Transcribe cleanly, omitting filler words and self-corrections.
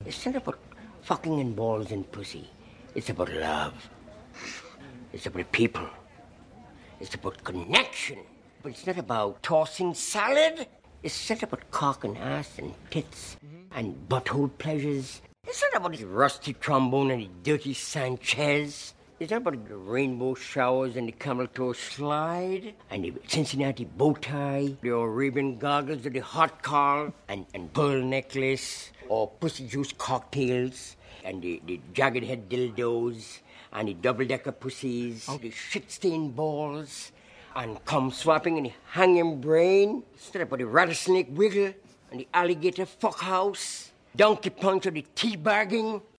It's not about fucking and balls and pussy. It's about love. It's about people. It's about connection. But it's not about tossing salad. It's not about cock and ass and tits and butthole pleasures. It's not about the rusty trombone and the dirty Sanchez. It's not about the rainbow showers and the camel toe slide and the Cincinnati bow tie, the Arabian goggles or the hot call and pearl necklace or pussy juice cocktails and the jagged head dildos and the double-decker pussies, the shit-stained balls and cum swapping and the hanging brain. It's not about the rattlesnake wiggle and the alligator fuckhouse, donkey punch or the teabagging.